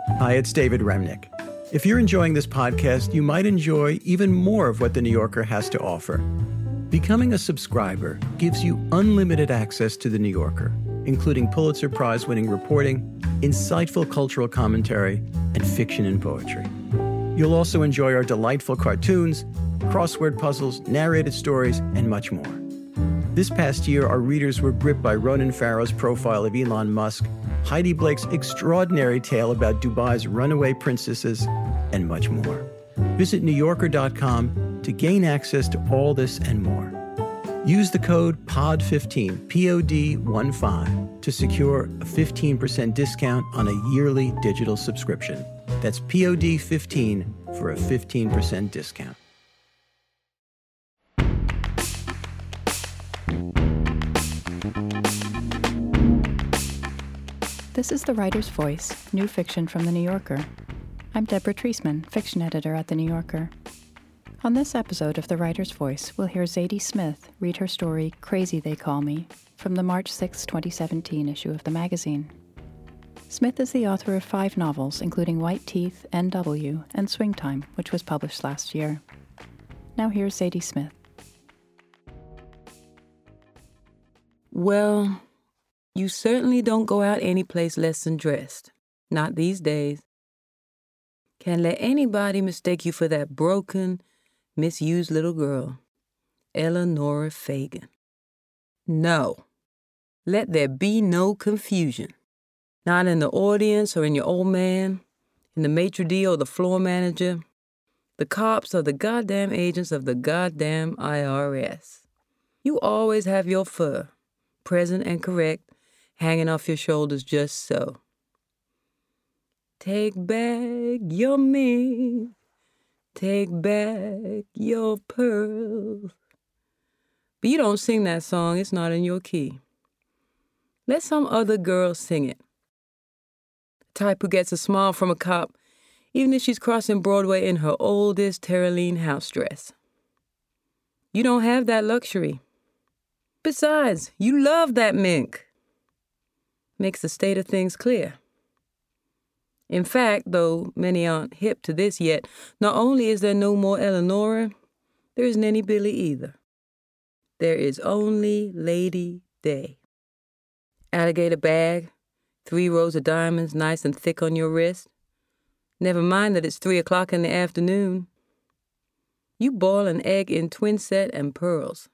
Hi, it's David Remnick. If you're enjoying this podcast, you might enjoy even more of what The New Yorker has to offer. Becoming a subscriber gives you unlimited access to The New Yorker, including Pulitzer Prize-winning reporting, insightful cultural commentary, and fiction and poetry. You'll also enjoy our delightful cartoons, crossword puzzles, narrated stories, and much more. This past year, our readers were gripped by Ronan Farrow's profile of Elon Musk, Heidi Blake's extraordinary tale about Dubai's runaway princesses, and much more. Visit NewYorker.com to gain access to all this and more. Use the code POD15, POD15, to secure a 15% discount on a yearly digital subscription. That's POD15 for a 15% discount. This is The Writer's Voice, new fiction from The New Yorker. I'm Deborah Treisman, fiction editor at The New Yorker. On this episode of The Writer's Voice, we'll hear Zadie Smith read her story, Crazy They Call Me, from the March 6, 2017 issue of the magazine. Smith is the author of 5 novels, including White Teeth, N.W., and Swing Time, which was published last year. Now here's Zadie Smith. Well, you certainly don't go out any place less than dressed. Not these days. Can't let anybody mistake you for that broken, misused little girl, Eleanor Fagan. No. Let there be no confusion. Not in the audience or in your old man, in the maitre d' or the floor manager, the cops or the goddamn agents of the goddamn IRS. You always have your fur, present and correct, hanging off your shoulders just so. Take back your mink, take back your pearls. But you don't sing that song, it's not in your key. Let some other girl sing it. The type who gets a smile from a cop, even if she's crossing Broadway in her oldest Terraline house dress. You don't have that luxury. Besides, you love that mink. Makes the state of things clear. In fact, though many aren't hip to this yet, not only is there no more Eleonora, there isn't any Billy either. There is only Lady Day. Alligator bag, 3 rows of diamonds nice and thick on your wrist. Never mind that it's 3 o'clock in the afternoon. You boil an egg in twin set and pearls.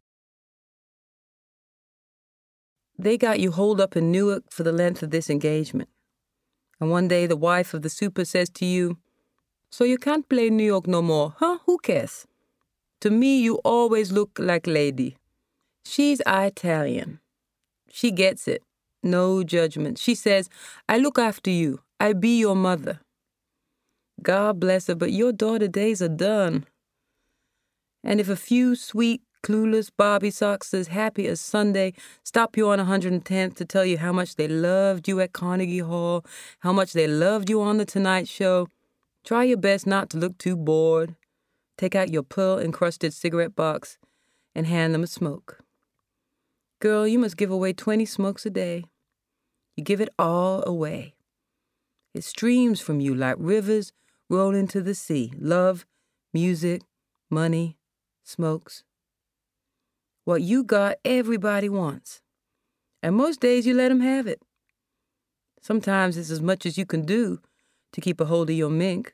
They got you holed up in Newark for the length of this engagement. And one day the wife of the super says to you, "So you can't play New York no more, huh? Who cares? To me, you always look like Lady. She's Italian. She gets it. No judgment. She says, I look after you. I be your mother. God bless her, but your daughter days are done. And if a few sweet, clueless Bobby socks as happy as Sunday stop you on 110th to tell you how much they loved you at Carnegie Hall, how much they loved you on The Tonight Show, try your best not to look too bored. Take out your pearl-encrusted cigarette box and hand them a smoke. Girl, you must give away 20 smokes a day. You give it all away. It streams from you like rivers rolling to the sea. Love, music, money, smokes. What you got, everybody wants. And most days you let them have it. Sometimes it's as much as you can do to keep a hold of your mink.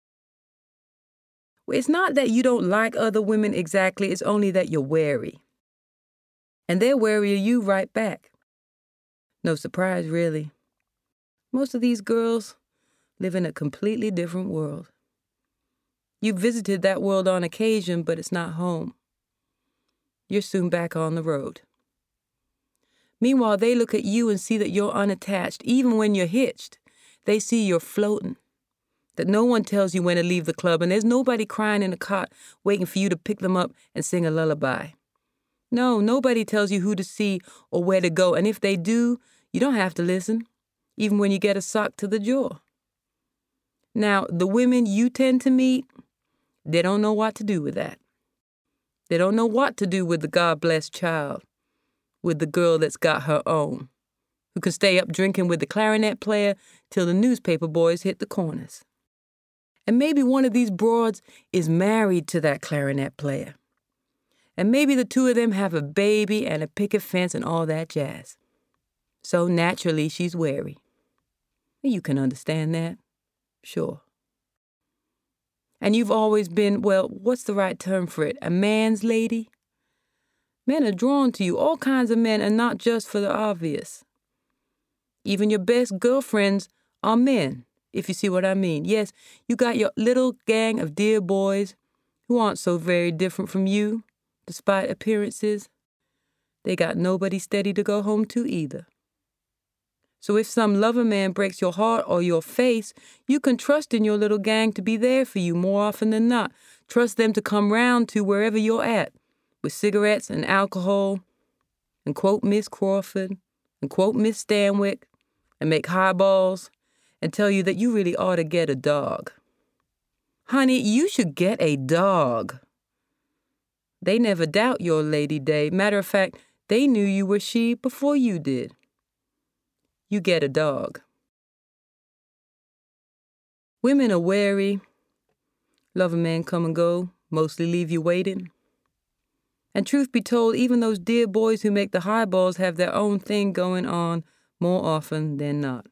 It's not that you don't like other women exactly, it's only that you're wary. And they're wary of you right back. No surprise, really. Most of these girls live in a completely different world. You visited that world on occasion, but it's not home. You're soon back on the road. Meanwhile, they look at you and see that you're unattached. Even when you're hitched, they see you're floating. That no one tells you when to leave the club, and there's nobody crying in a cot waiting for you to pick them up and sing a lullaby. No, nobody tells you who to see or where to go, and if they do, you don't have to listen, even when you get a sock to the jaw. Now, the women you tend to meet, they don't know what to do with that. They don't know what to do with the God-blessed child, with the girl that's got her own, who can stay up drinking with the clarinet player till the newspaper boys hit the corners. And maybe one of these broads is married to that clarinet player. And maybe the two of them have a baby and a picket fence and all that jazz. So naturally, she's wary. You can understand that. Sure. And you've always been, well, what's the right term for it? A man's lady? Men are drawn to you, all kinds of men, and not just for the obvious. Even your best girlfriends are men, if you see what I mean. Yes, you got your little gang of dear boys who aren't so very different from you, despite appearances. They got nobody steady to go home to either. So if some lover man breaks your heart or your face, you can trust in your little gang to be there for you more often than not. Trust them to come round to wherever you're at, with cigarettes and alcohol, and quote Miss Crawford, and quote Miss Stanwyck, and make highballs, and tell you that you really ought to get a dog. Honey, you should get a dog. They never doubt your Lady Day. Matter of fact, they knew you were she before you did. You get a dog. Women are wary. Lover men come and go, mostly leave you waiting. And truth be told, even those dear boys who make the highballs have their own thing going on more often than not.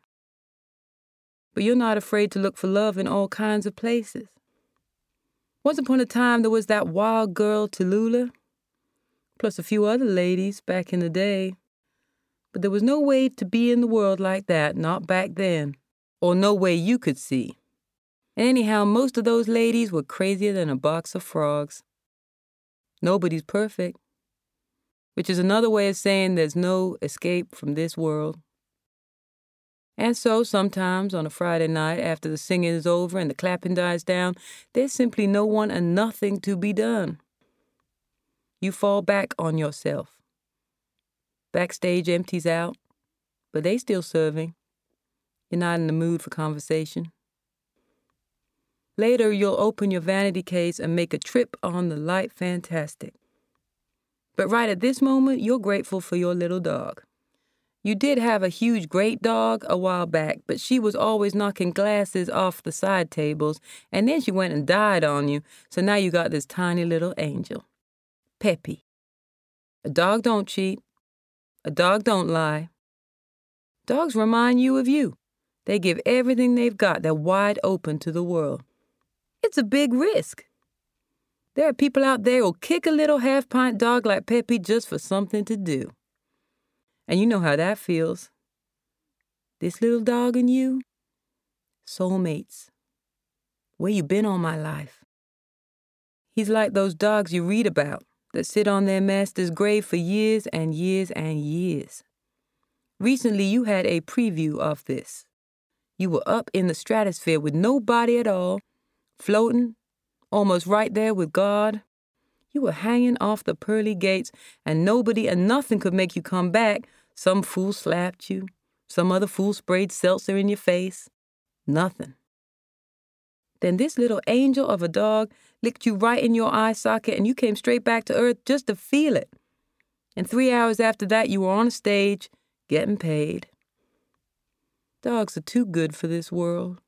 But you're not afraid to look for love in all kinds of places. Once upon a time, there was that wild girl, Tallulah, plus a few other ladies back in the day. But there was no way to be in the world like that, not back then, or no way you could see. And anyhow, most of those ladies were crazier than a box of frogs. Nobody's perfect, which is another way of saying there's no escape from this world. And so sometimes on a Friday night after the singing is over and the clapping dies down, there's simply no one and nothing to be done. You fall back on yourself. Backstage empties out, but they still serving. You're not in the mood for conversation. Later, you'll open your vanity case and make a trip on the light fantastic. But right at this moment, you're grateful for your little dog. You did have a huge great dog a while back, but she was always knocking glasses off the side tables, and then she went and died on you, so now you got this tiny little angel. Peppy. A dog don't cheat. A dog don't lie. Dogs remind you of you. They give everything they've got. They're wide open to the world. It's a big risk. There are people out there who'll kick a little half-pint dog like Peppy just for something to do. And you know how that feels. This little dog and you, soulmates. Where you been all my life? He's like those dogs you read about that sit on their master's grave for years and years and years. Recently, you had a preview of this. You were up in the stratosphere with nobody at all, floating, almost right there with God. You were hanging off the pearly gates, and nobody and nothing could make you come back. Some fool slapped you. Some other fool sprayed seltzer in your face. Nothing. Then this little angel of a dog licked you right in your eye socket, and you came straight back to earth just to feel it. And 3 hours after that, you were on a stage, getting paid. Dogs are too good for this world.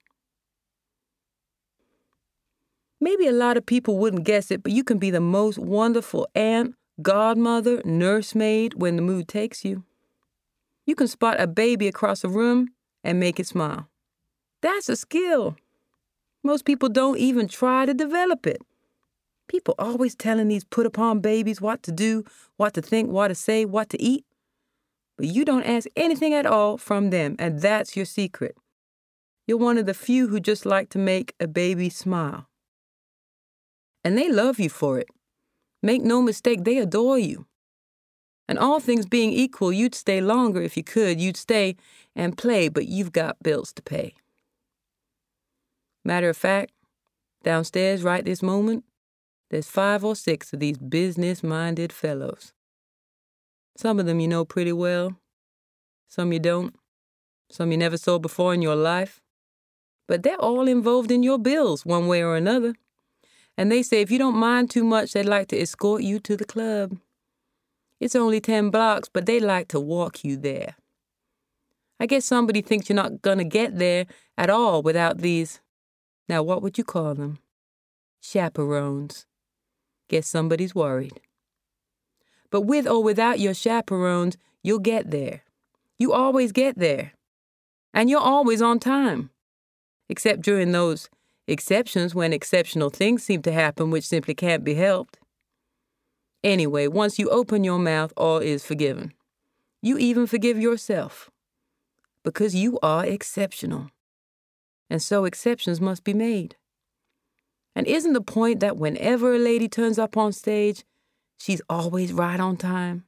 Maybe a lot of people wouldn't guess it, but you can be the most wonderful aunt, godmother, nursemaid when the mood takes you. You can spot a baby across a room and make it smile. That's a skill. Most people don't even try to develop it. People always telling these put-upon babies what to do, what to think, what to say, what to eat. But you don't ask anything at all from them, and that's your secret. You're one of the few who just like to make a baby smile. And they love you for it. Make no mistake, they adore you. And all things being equal, you'd stay longer if you could. You'd stay and play, but you've got bills to pay. Matter of fact, downstairs right this moment, there's 5 or 6 of these business-minded fellows. Some of them you know pretty well. Some you don't. Some you never saw before in your life. But they're all involved in your bills one way or another. And they say if you don't mind too much, they'd like to escort you to the club. It's only 10 blocks, but they'd like to walk you there. I guess somebody thinks you're not gonna get there at all without these, now what would you call them? Chaperones. Guess somebody's worried. But with or without your chaperones, you'll get there. You always get there. And you're always on time. Except during those exceptions when exceptional things seem to happen which simply can't be helped. Anyway, once you open your mouth, all is forgiven. You even forgive yourself. Because you are exceptional. And so exceptions must be made. And isn't the point that whenever a lady turns up on stage, she's always right on time?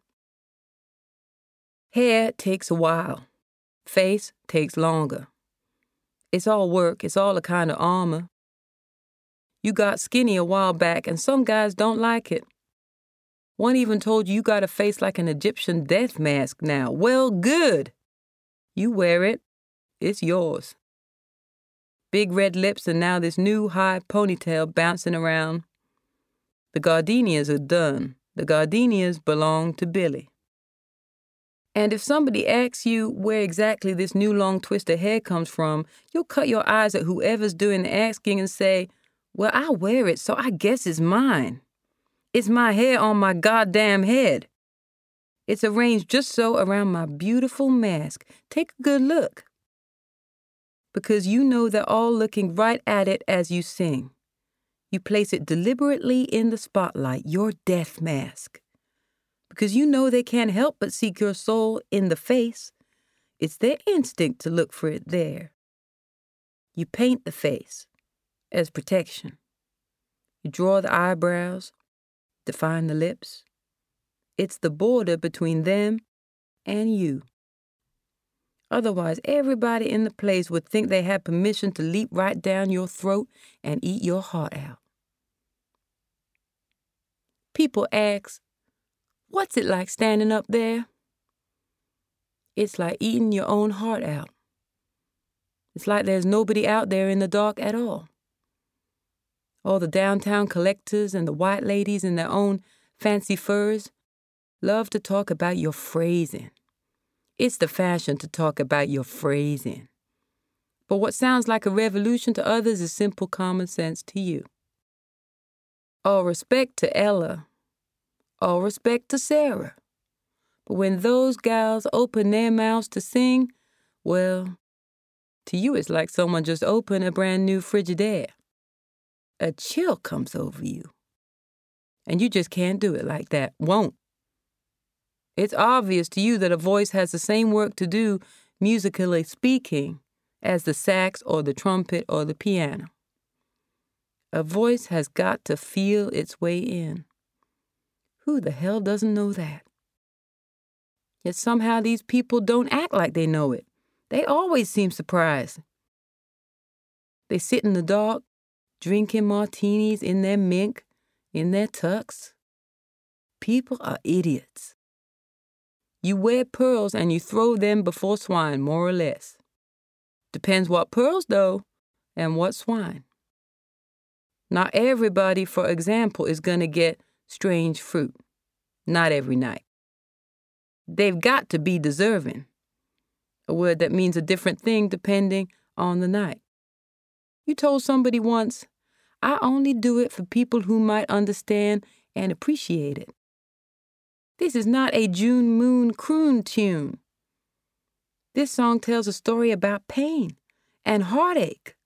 Hair takes a while. Face takes longer. It's all work. It's all a kind of armor. You got skinny a while back, and some guys don't like it. One even told you got a face like an Egyptian death mask now. Well, good. You wear it. It's yours. Big red lips and now this new high ponytail bouncing around. The gardenias are done. The gardenias belong to Billy. And if somebody asks you where exactly this new long twist of hair comes from, you'll cut your eyes at whoever's doing the asking and say, well, I wear it, so I guess it's mine. It's my hair on my goddamn head. It's arranged just so around my beautiful mask. Take a good look. Because you know they're all looking right at it as you sing. You place it deliberately in the spotlight, your death mask. Because you know they can't help but seek your soul in the face. It's their instinct to look for it there. You paint the face as protection. You draw the eyebrows, define the lips. It's the border between them and you. Otherwise, everybody in the place would think they had permission to leap right down your throat and eat your heart out. People ask, what's it like standing up there? It's like eating your own heart out. It's like there's nobody out there in the dark at all. All the downtown collectors and the white ladies in their own fancy furs love to talk about your phrasing. It's the fashion to talk about your phrasing. But what sounds like a revolution to others is simple common sense to you. All respect to Ella. All respect to Sarah. But when those gals open their mouths to sing, well, to you it's like someone just opened a brand new Frigidaire. A chill comes over you. And you just can't do it like that. Won't. It's obvious to you that a voice has the same work to do, musically speaking, as the sax or the trumpet or the piano. A voice has got to feel its way in. Who the hell doesn't know that? Yet somehow these people don't act like they know it. They always seem surprised. They sit in the dark, drinking martinis in their mink, in their tux. People are idiots. You wear pearls and you throw them before swine, more or less. Depends what pearls, though, and what swine. Not everybody, for example, is going to get strange fruit. Not every night. They've got to be deserving. A word that means a different thing depending on the night. You told somebody once, I only do it for people who might understand and appreciate it. This is not a June Moon croon tune. This song tells a story about pain and heartache.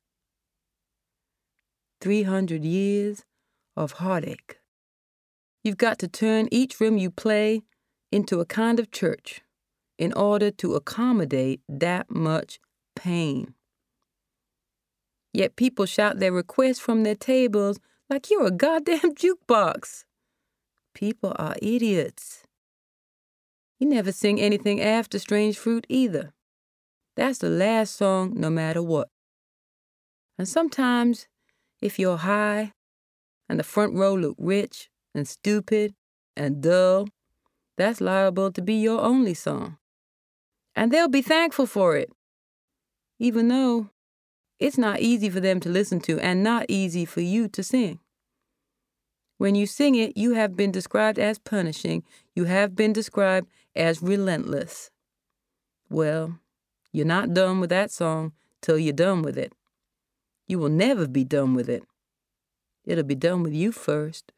300 years of heartache. You've got to turn each room you play into a kind of church in order to accommodate that much pain. Yet people shout their requests from their tables like you're a goddamn jukebox. People are idiots. You never sing anything after Strange Fruit either. That's the last song no matter what. And sometimes, if you're high and the front row look rich and stupid and dull, that's liable to be your only song. And they'll be thankful for it, even though it's not easy for them to listen to and not easy for you to sing. When you sing it, you have been described as punishing. You have been described as relentless. Well, You're not done with that song till you're done with it. You will never be done with it. It'll be done with you first.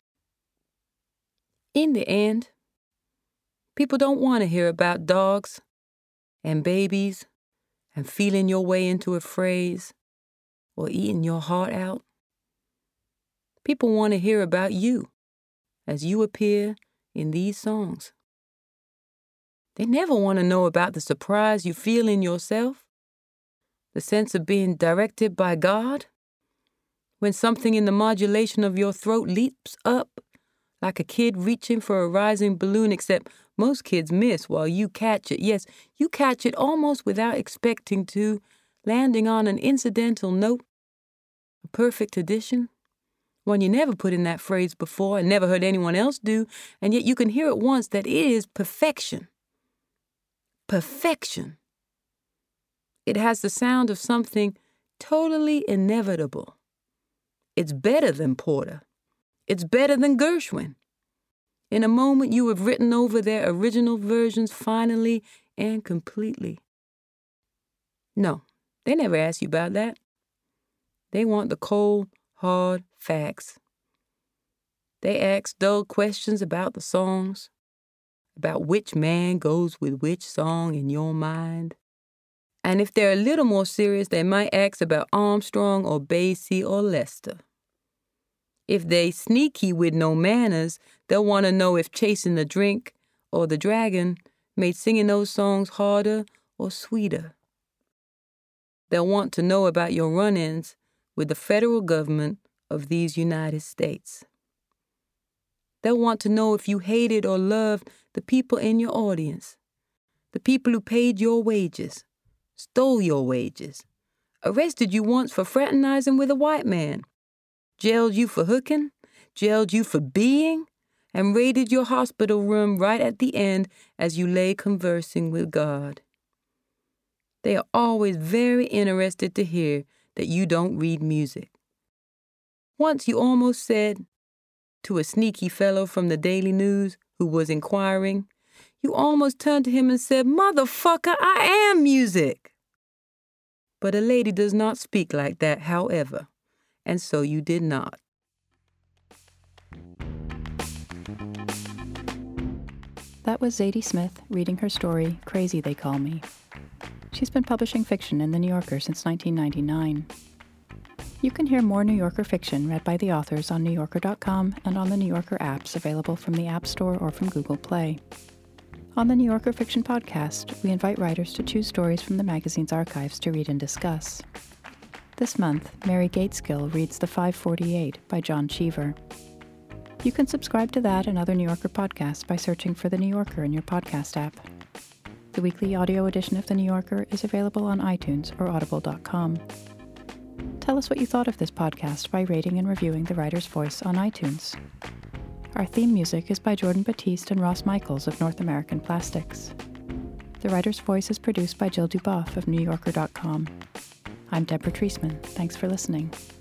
In the end, people don't want to hear about dogs and babies and feeling your way into a phrase or eating your heart out. People want to hear about you as you appear in these songs. They never want to know about the surprise you feel in yourself, the sense of being directed by God, when something in the modulation of your throat leaps up like a kid reaching for a rising balloon, except most kids miss while you catch it. Yes, you catch it almost without expecting to, landing on an incidental note, a perfect addition, one you never put in that phrase before and never heard anyone else do, and yet you can hear at once that it is perfection. Perfection. It has the sound of something totally inevitable. It's better than Porter. It's better than Gershwin. In a moment, you have written over their original versions finally and completely. No, they never ask you about that. They want the cold, hard facts. They ask dull questions about the songs, about which man goes with which song in your mind. And if they're a little more serious, they might ask about Armstrong or Basie or Lester. If they sneaky with no manners, they'll want to know if Chasing the Drink or The Dragon made singing those songs harder or sweeter. They'll want to know about your run-ins with the federal government of these United States. They'll want to know if you hated or loved the people in your audience, the people who paid your wages, stole your wages, arrested you once for fraternizing with a white man, jailed you for hooking, jailed you for being, and raided your hospital room right at the end as you lay conversing with God. They are always very interested to hear that you don't read music. Once you almost said to a sneaky fellow from the Daily News who was inquiring, you almost turned to him and said, "Motherfucker, I am music." But a lady does not speak like that, however, and so you did not. That was Zadie Smith reading her story, Crazy They Call Me. She's been publishing fiction in The New Yorker since 1999. You can hear more New Yorker fiction read by the authors on NewYorker.com and on the New Yorker apps available from the App Store or from Google Play. On the New Yorker Fiction Podcast, we invite writers to choose stories from the magazine's archives to read and discuss. This month, Mary Gateskill reads The 548 by John Cheever. You can subscribe to that and other New Yorker podcasts by searching for The New Yorker in your podcast app. The weekly audio edition of The New Yorker is available on iTunes or audible.com. Tell us what you thought of this podcast by rating and reviewing The Writer's Voice on iTunes. Our theme music is by Jordan Batiste and Ross Michaels of North American Plastics. The Writer's Voice is produced by Jill Duboff of NewYorker.com. I'm Deborah Treisman. Thanks for listening.